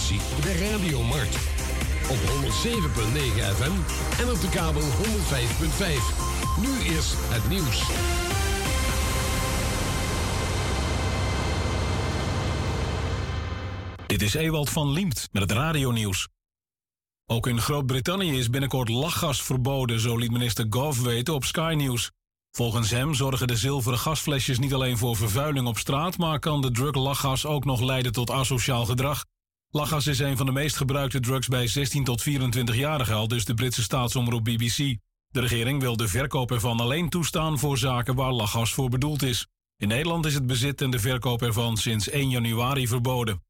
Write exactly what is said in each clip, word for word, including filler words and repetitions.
statie bij Radio Mart. Op honderd zeven komma negen F M en op de kabel honderd vijf komma vijf. Nu is het nieuws. Dit is Ewald van Liemt met het radionieuws. Ook in Groot-Brittannië is binnenkort lachgas verboden, zo liet minister Gove weten op Sky News. Volgens hem zorgen de zilveren gasflesjes niet alleen voor vervuiling op straat, maar kan de drug lachgas ook nog leiden tot asociaal gedrag. Lachgas is een van de meest gebruikte drugs bij zestien tot vierentwintig-jarigen, al dus de Britse staatsomroep B B C. De regering wil de verkoop ervan alleen toestaan voor zaken waar lachgas voor bedoeld is. In Nederland is het bezit en de verkoop ervan sinds één januari verboden.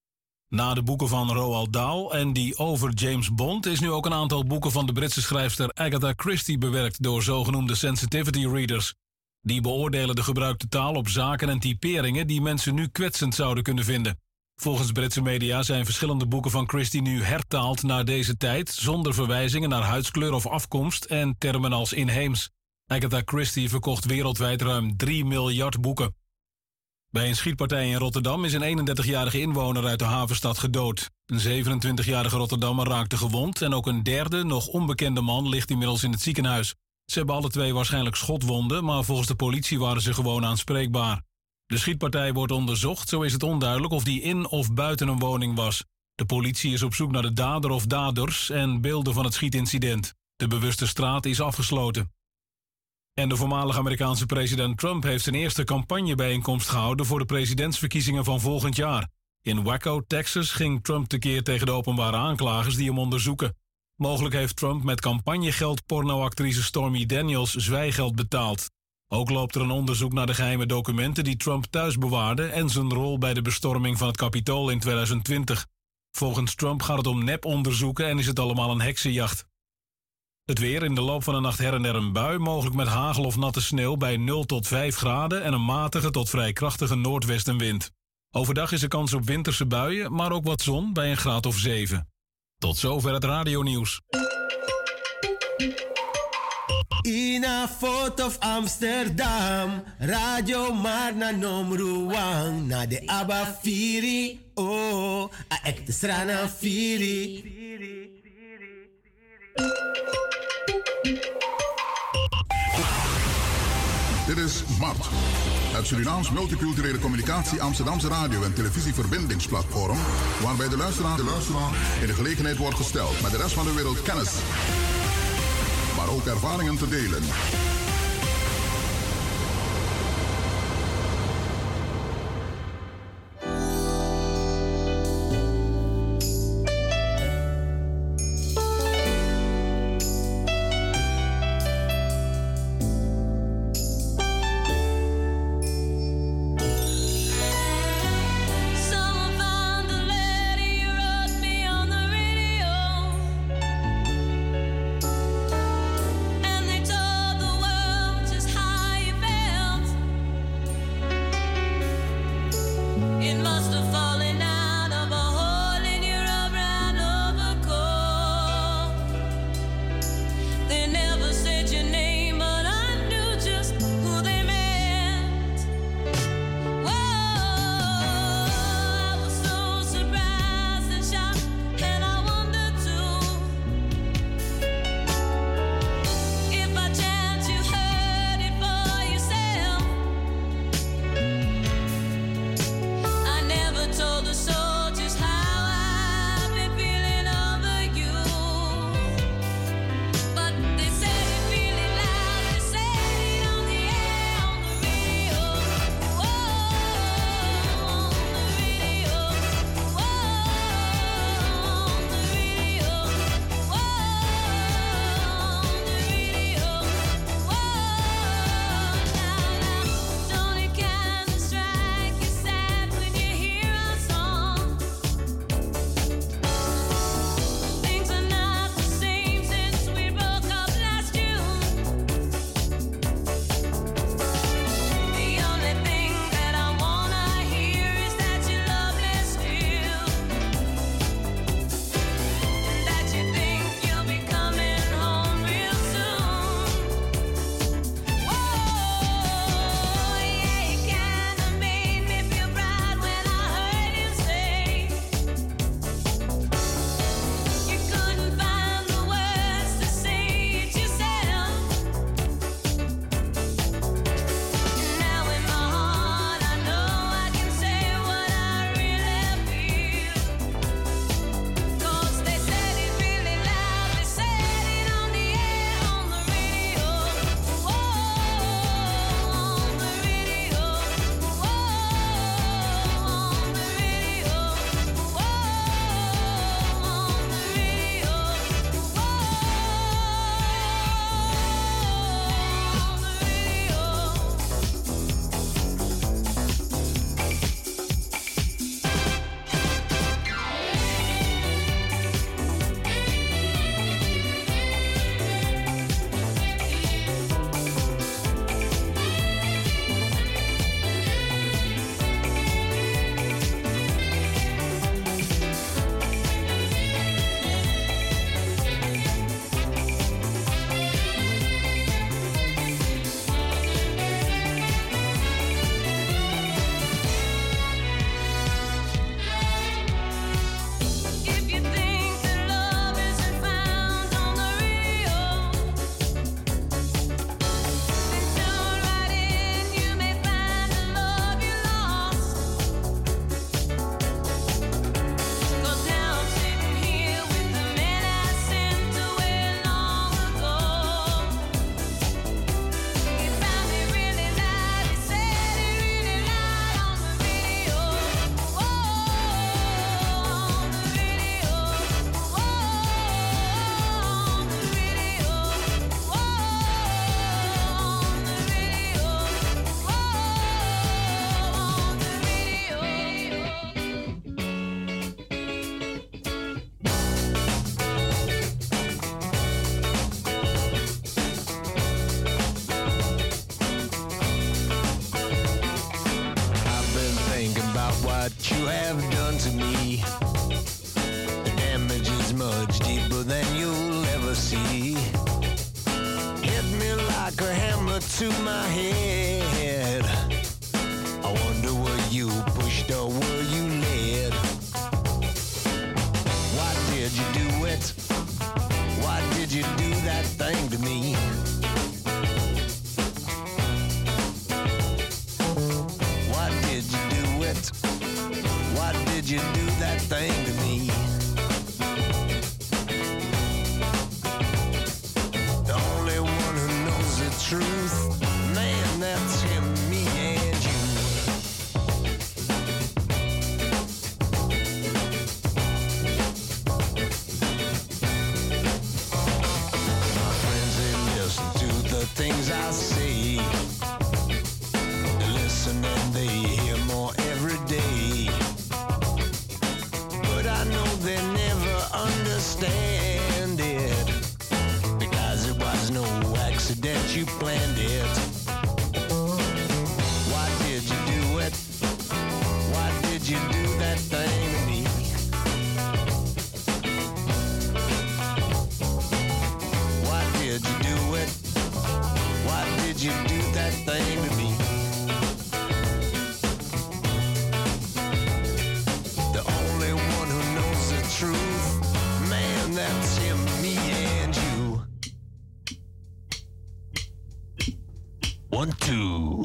Na de boeken van Roald Dahl en die over James Bond is nu ook een aantal boeken van de Britse schrijfster Agatha Christie bewerkt door zogenoemde sensitivity readers. Die beoordelen de gebruikte taal op zaken en typeringen die mensen nu kwetsend zouden kunnen vinden. Volgens Britse media zijn verschillende boeken van Christie nu hertaald naar deze tijd, zonder verwijzingen naar huidskleur of afkomst en termen als inheems. Agatha Christie verkocht wereldwijd ruim drie miljard boeken. Bij een schietpartij in Rotterdam is een eenendertigjarige inwoner uit de havenstad gedood. Een zevenentwintigjarige Rotterdammer raakte gewond en ook een derde, nog onbekende man ligt inmiddels in het ziekenhuis. Ze hebben alle twee waarschijnlijk schotwonden, maar volgens de politie waren ze gewoon aanspreekbaar. De schietpartij wordt onderzocht, zo is het onduidelijk of die in of buiten een woning was. De politie is op zoek naar de dader of daders en beelden van het schietincident. De bewuste straat is afgesloten. En de voormalige Amerikaanse president Trump heeft zijn eerste campagnebijeenkomst gehouden voor de presidentsverkiezingen van volgend jaar. In Waco, Texas, ging Trump tekeer tegen de openbare aanklagers die hem onderzoeken. Mogelijk heeft Trump met campagnegeld pornoactrice Stormy Daniels zwijgeld betaald. Ook loopt er een onderzoek naar de geheime documenten die Trump thuis bewaarde en zijn rol bij de bestorming van het Capitool in tweeduizend twintig. Volgens Trump gaat het om neponderzoeken en is het allemaal een heksenjacht. Het weer, in de loop van de nacht her en der een bui, mogelijk met hagel of natte sneeuw bij nul tot vijf graden en een matige tot vrij krachtige noordwestenwind. Overdag is er kans op winterse buien, maar ook wat zon bij een graad of zeven. Tot zover het radionieuws. In a Fort of Amsterdam, Radio Marna Nomruang, na de Abba Firi, oh, a ekte strana Firi. Dit is Mart, het Surinaams multiculturele communicatie Amsterdamse radio- en televisieverbindingsplatform, waarbij de luisteraar, de luisteraar in de gelegenheid wordt gesteld met de rest van de wereld kennis, maar ook ervaringen te delen. And they told the world one two.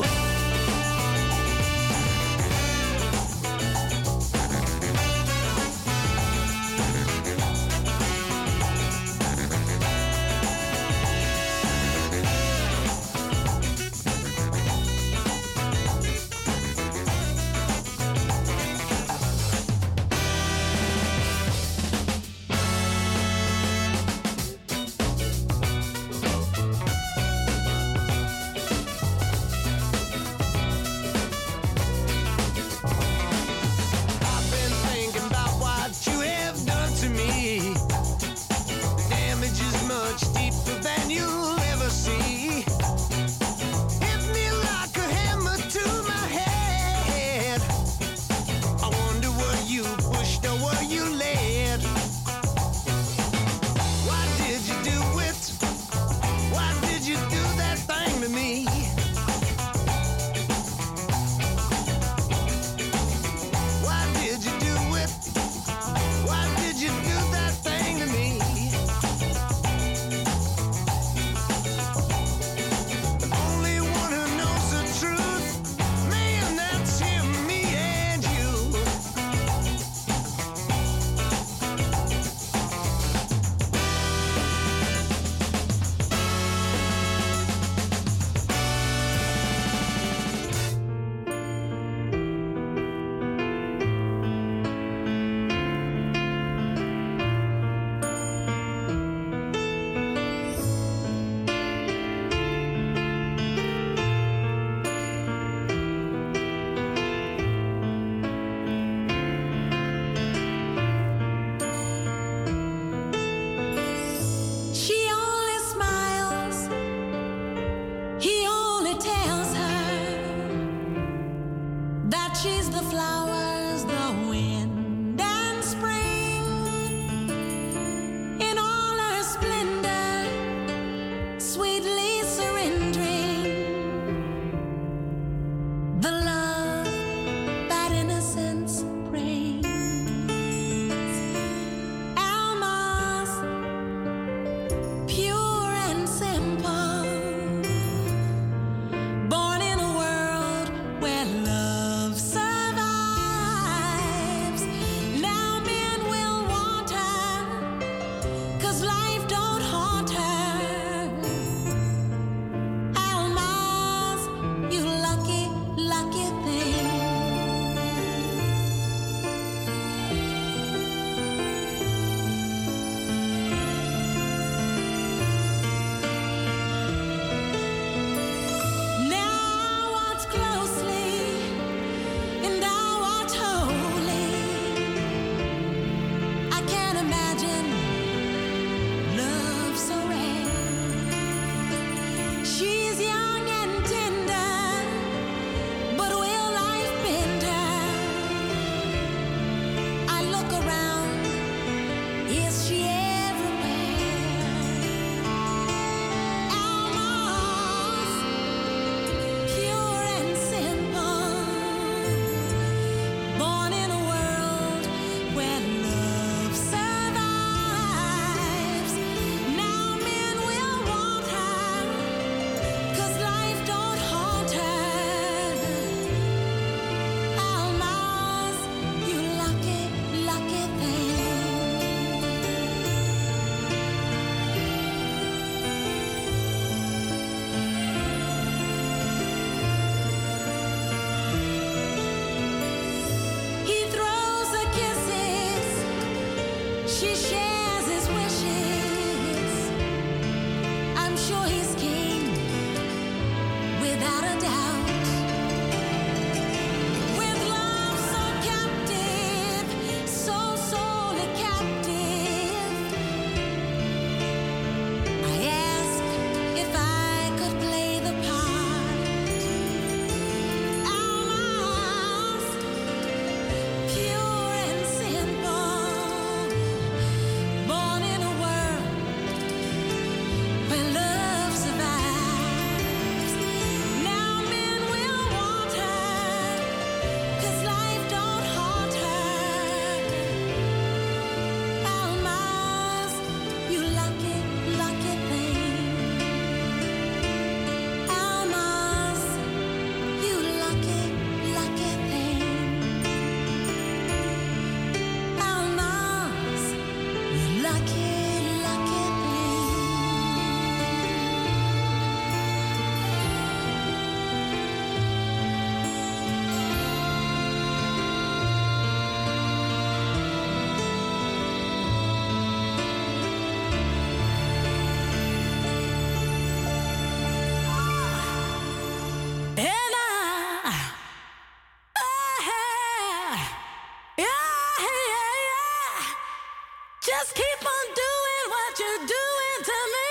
Just keep on doing what you're doing to me.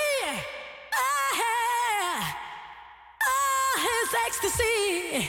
Ah, ah, it's ecstasy.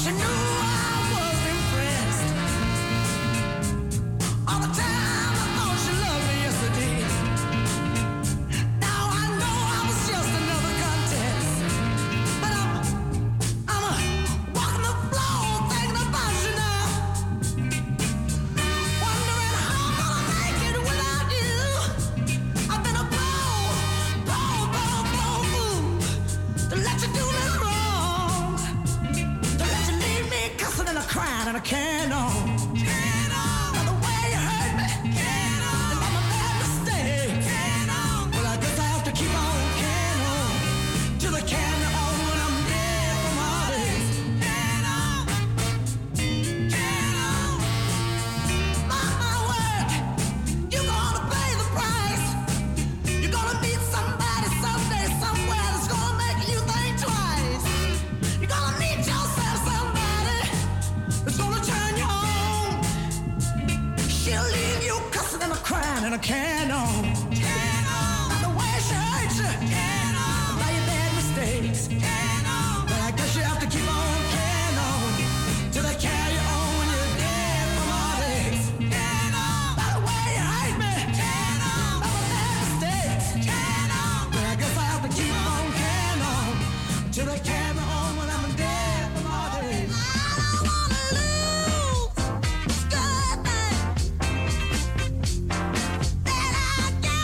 she knew I was impressed. All the time I thought she loved me yesterday. Now I know I was just another contest. But I'm, I'm uh, walking the floor thinking about you now. Wondering how I'm gonna make it without you. I've been a blow, blow, blow, blow fool to let you do me wrong. To let you leave me cussing and a crying and a can on. Can on. By the way you hurt me. Can on. And by my bad mistake. Can on. Well, I guess I have to keep on can on till they carry on when I'm dead from heartaches. Can on. Can on. Mark my word, you're gonna pay the price. You're gonna meet somebody someday, somewhere that's gonna make you think twice. You're gonna meet yourself somebody that's gonna turn you on. She'll leave you cussing and a crying and a can on. Can on. By the way she hurts you. Can on. By your bad mistakes. Can on. But I guess you have to keep on can on till they carry you on when you're dead from heartaches. Can on. By the way you hurt me. Can on. By my bad mistakes. Can on. But I guess I have to keep on can on till they carry me on when I'm dead from heartaches. I don't wanna lose this good thing that I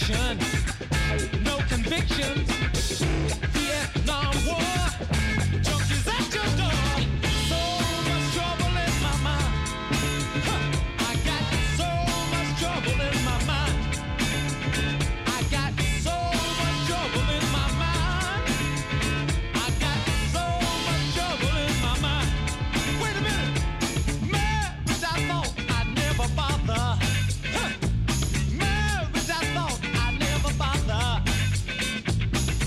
addiction, no convictions. Vietnam War, junkies at your door. So much trouble in my mind. Huh. I got so much trouble in my mind. I got so much trouble in my mind. I got so much trouble in my mind. Wait a minute. Marriage, I thought I'd never bother. Huh. Marriage, I thought I'd never bother.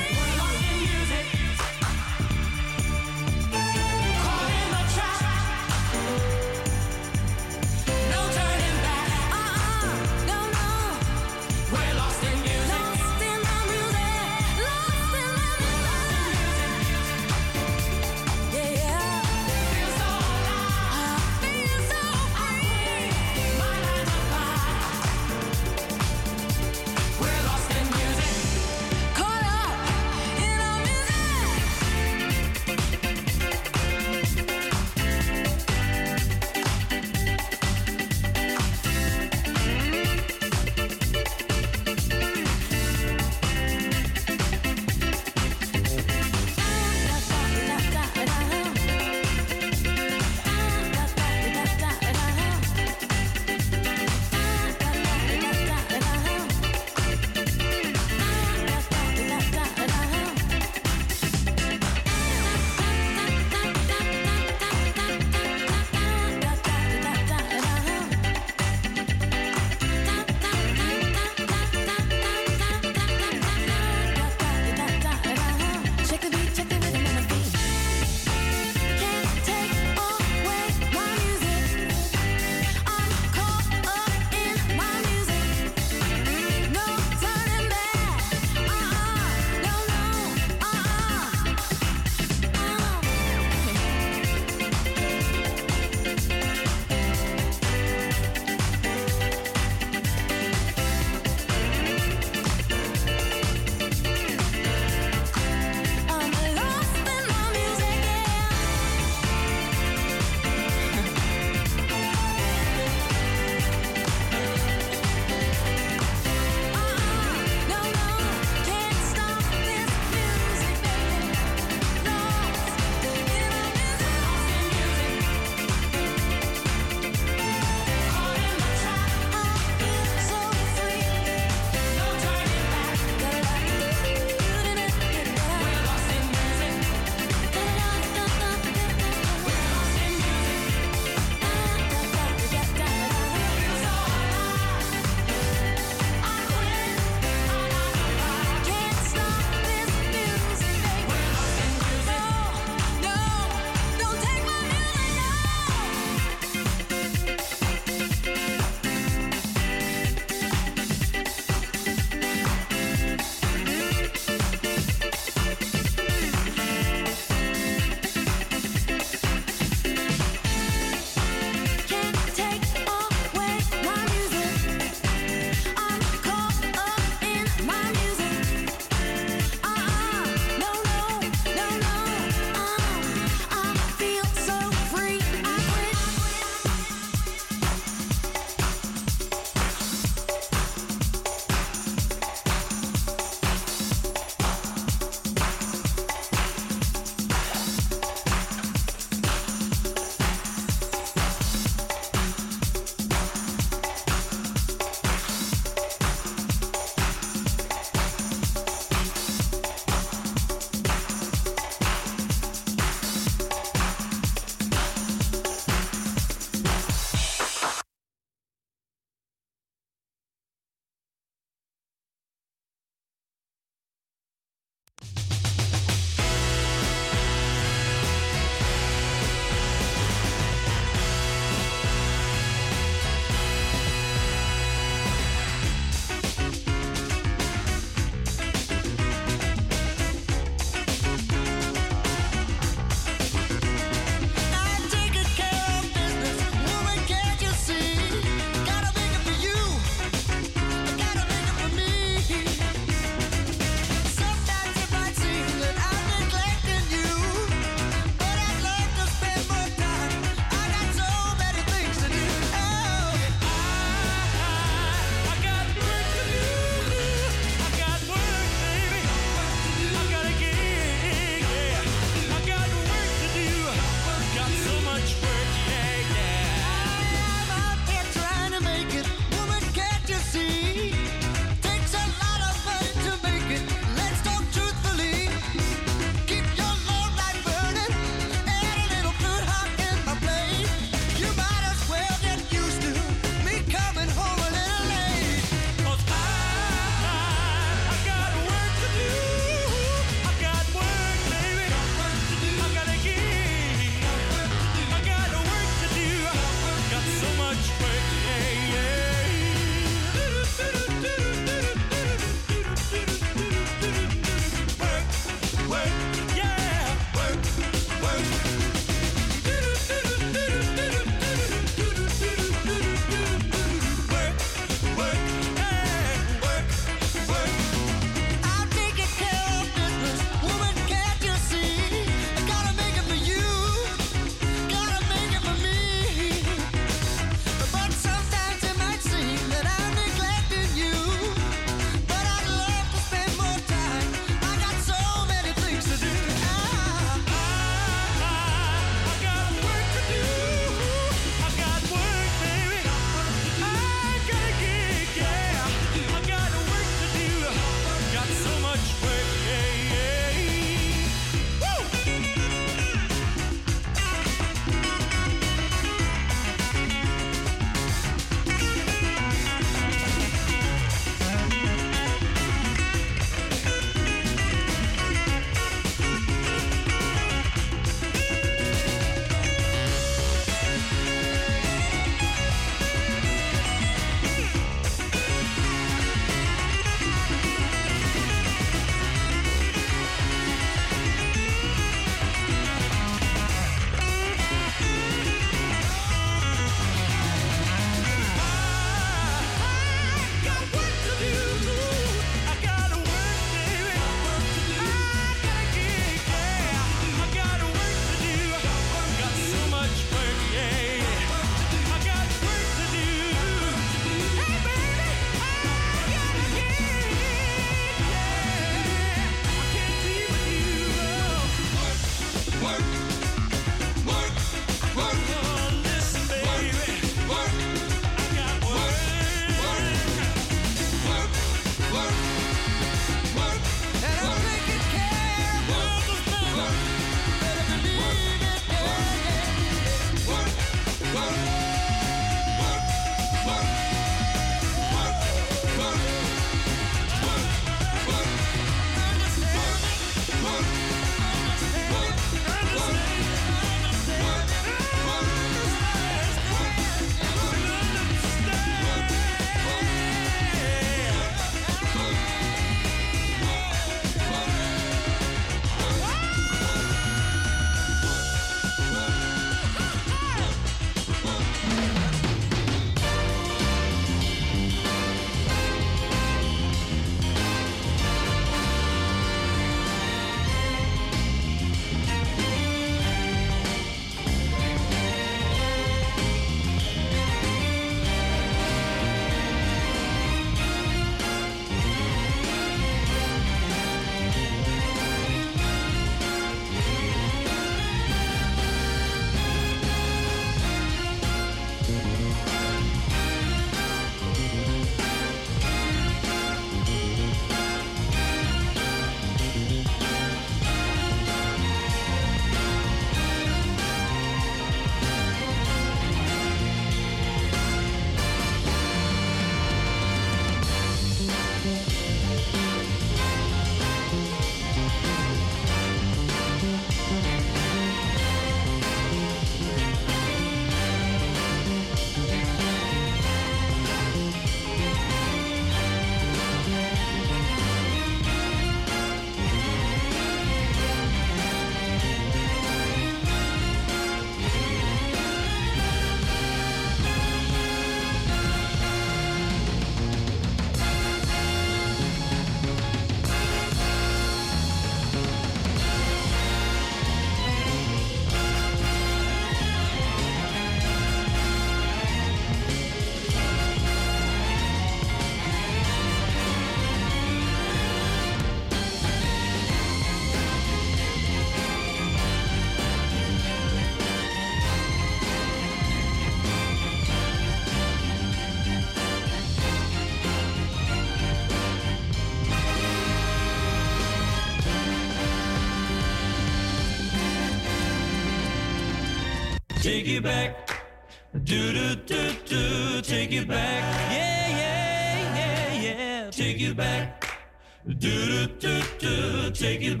take you back. Do do do do, take you back. Yeah, yeah, yeah, yeah, take you back. Do do do do, take you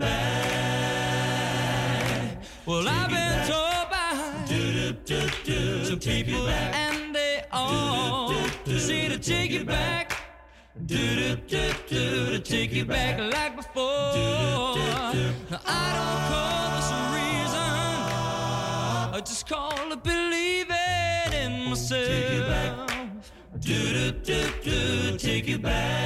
back. Well, I've been told by do do do do, some people and they all say to take you back. Do do do do, to take you back like before. Now I don't call this a reason, I just call it believing in myself. Take you back. Do do do do, take you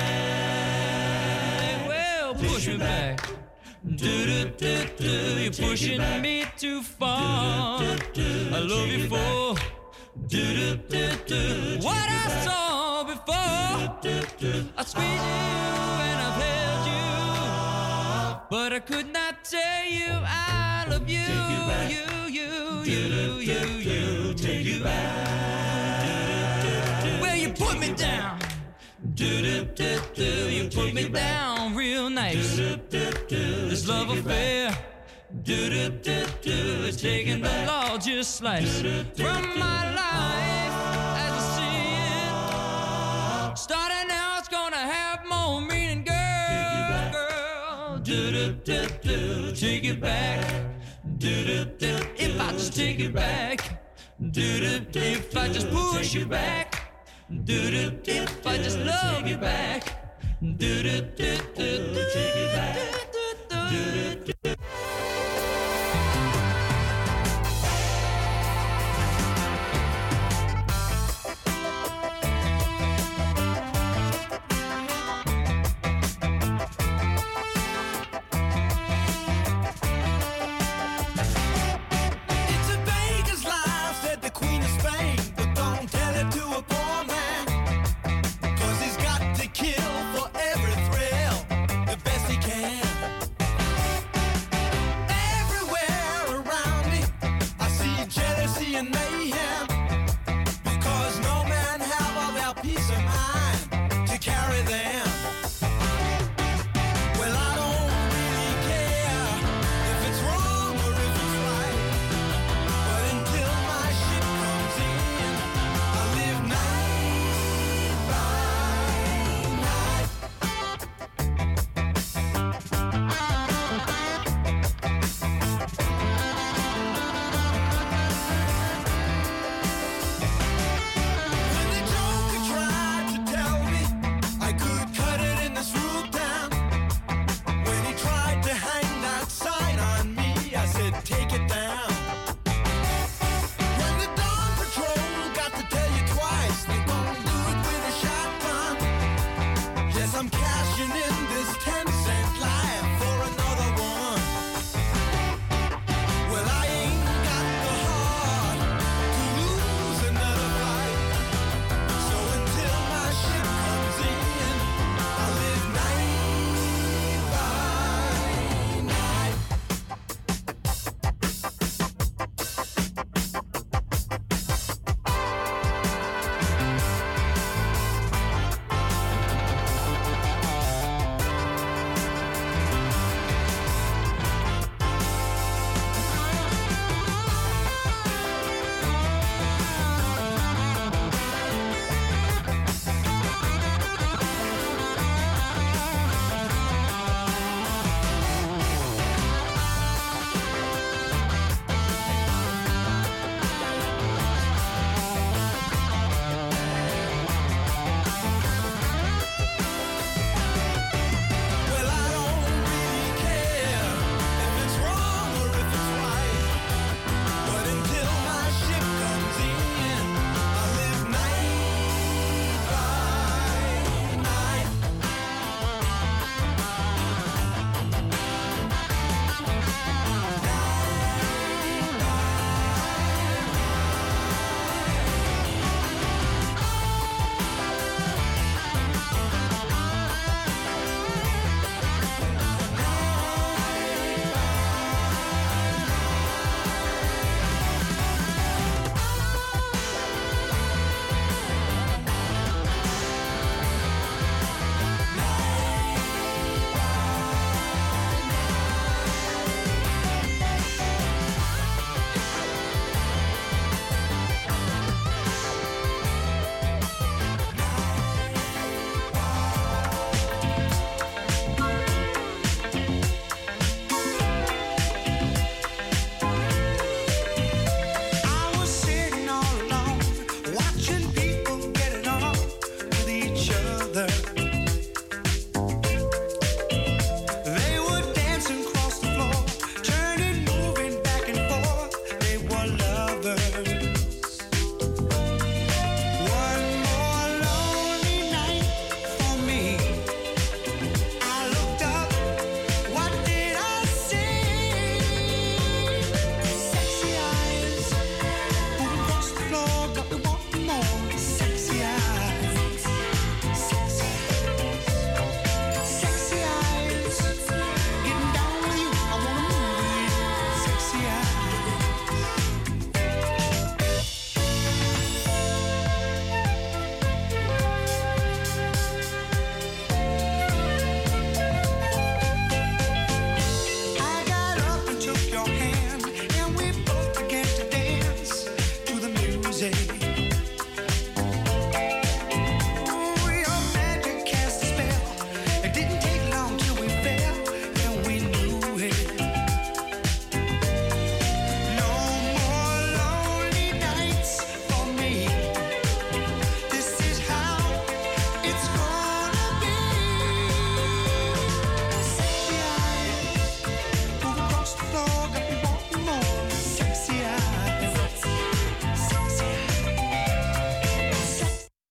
back. Well, push me back. Do do do do, you're pushing me too far. I love you for do do do do what I saw before. I squeezed you and I've held you, but I could not tell you I love you. You, you, you, you, you, take you back. Well, you put me down. Do do do do, you put me down real nice. This love affair, do do do do, it's taking the largest slice from my life as I see it. Starting now, it's gonna have more meaning, girl, girl. Do do do do, take it back. Do do do, if I just take it back. Do do do, if I just push you back. Do do do, if I just love you back. Do do do do, take it back. Do do do